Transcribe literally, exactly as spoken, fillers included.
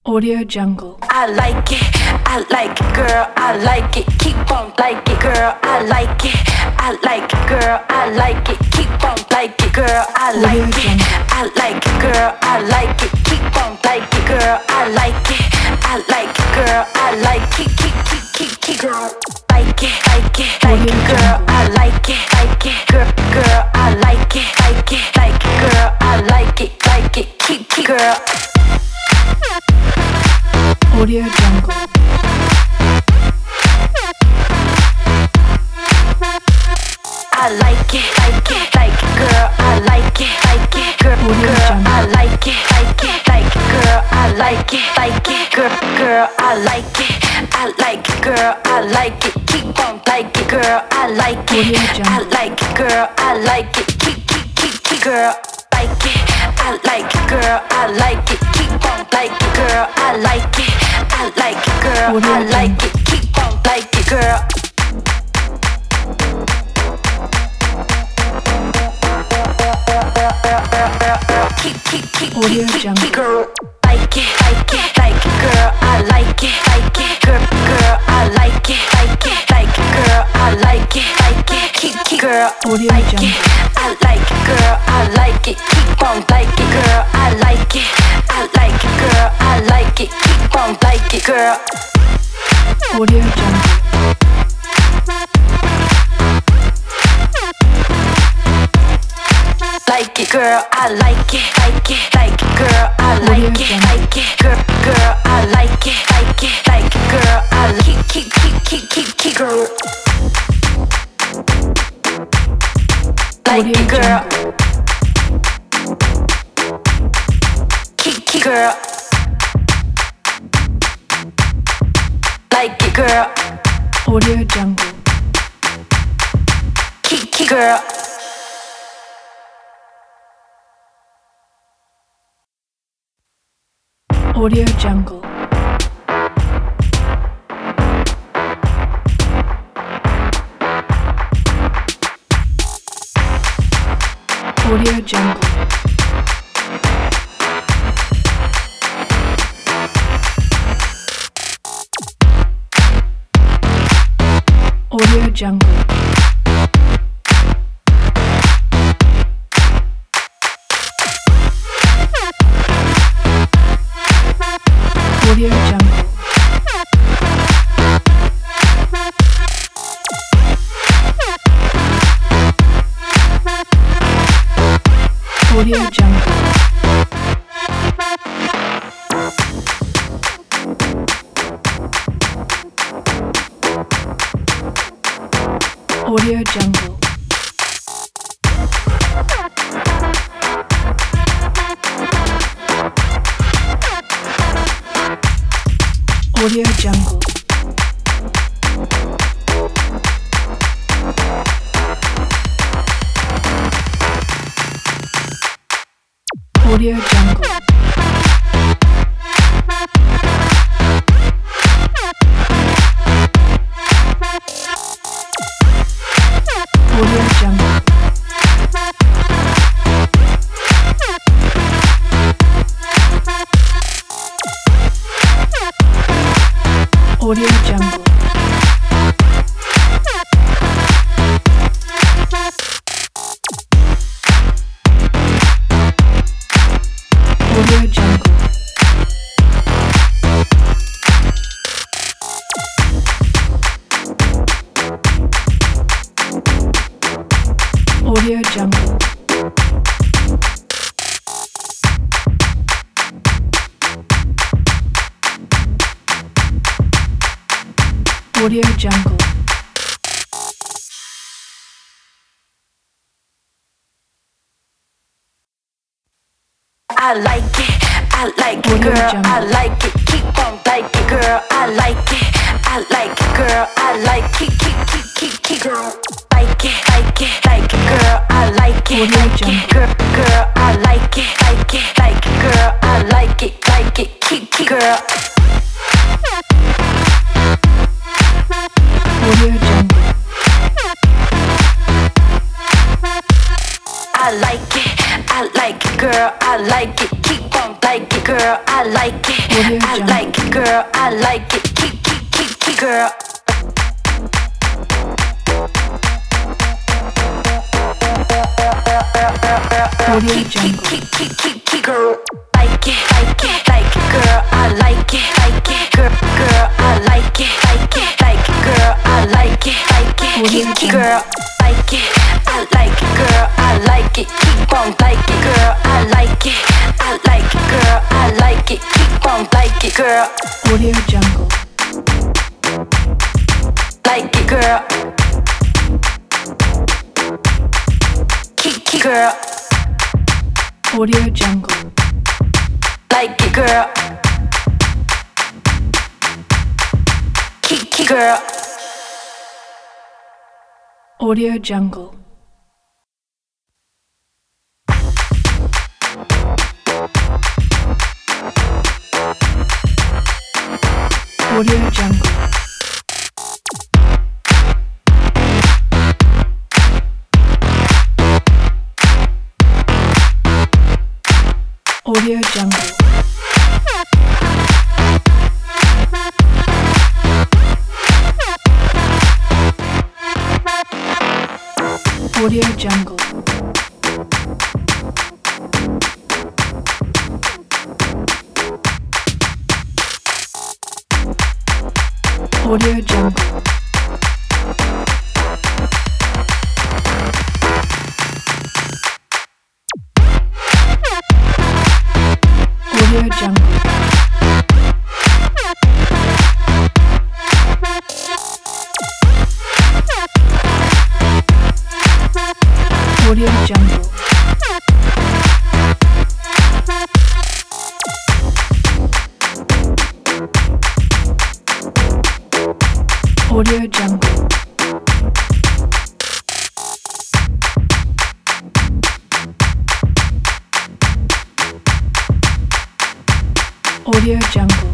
Audio Jungle. I like it, I like it, girl, I like it, keep on like it, girl, I like it, I like it, girl, I like it, keep on like it, girl, I like it, I like it, girl, I like it, keep on like it, girl, I like it, I like it, girl, I like it, keep, keep, keep, keep, girl, like it, like it, like it, girl, I like it, like it, girl, girl, I like it, like it, like it, girl, I like it, like it, keep, keep, girl. Audio Jungle. I like it, like it, like it, girl. I like it, like it, girl, girl. I like it, like it, like it, girl. I like it, like it, girl, girl. I like it, I like it, girl. I like it, keep on like it, girl. I like it, I like it, girl. I like it, keep, keep, keep, keep, girl. Like it, I like it, girl. I like it, keep on like it, girl. I like it, I like it, girl. I like it, keep on like it, girl. Keep, keep, keep, Audio keep, keep, Jungle. keep, girl. Like it, like it, like it, girl. I like it, like it, girl, girl. I like it, like it, like it, girl. I like it, like it, keep, keep, girl. Audio Like Jungle. it, I like it, girl. I like it, keep on like it, girl. I like it, I like it, girl. I like it, keep on like it, girl. Audio Jungle. Like it, girl, I like it, like it, like it, girl, I like it, like it, girl, girl, I like it, like it, like it, girl, I keep, keep, keep, keep, keep, keep, girl. Like it, girl. Keep, keep, girl. Like it, girl. Audio Jungle. Keep, keep, girl. Audio Jungle. Audio Jungle. Audio Jungle. Audio Jungle. Audio Jungle. Audio Jungle. Audio Jungle. Audio Jungle. Audio Jungle. Audio Jungle. Audio Jungle. Audio Jungle. Audio Jungle. I like it, I like it, Audio girl. Jungle. I like it, keep on like it, girl. I like it, I like it, girl. I like it, keep, keep, keep, keep, girl. Like it, like it, like it, girl. I like it, Audio like Jungle. it, girl, girl. I like it, like it, like it, girl. I like it, like it, keep, keep, girl. Audio Jungle. I like it, I like it, girl. I like it, keep on like it, girl. I like it, Audio I Jungle. like it, girl. I like it. Keep, keep, keep, keep, girl. Audio Keep, keep, Jungle. keep, keep, keep, keep, girl. Like it, like it, like it, girl. I like it, like it, girl, girl. I like it, like it, like it, girl. I like it, like it, Audio keep, keep, Jungle. girl. Like it, I like it, girl. I like it, keep on, like it, girl. I like it, I like it, girl. I like it, keep on, like it, girl. Audio Jungle. Like it, girl. Keep, keep, girl. Audio Jungle. Like it, girl. Keep, keep, girl. Audio Jungle. Audio Jungle. Audio Jungle. Audio Jungle. Audio Jungle. Audio Jungle. Audio Jungle. Audio Jungle. Audio Jungle.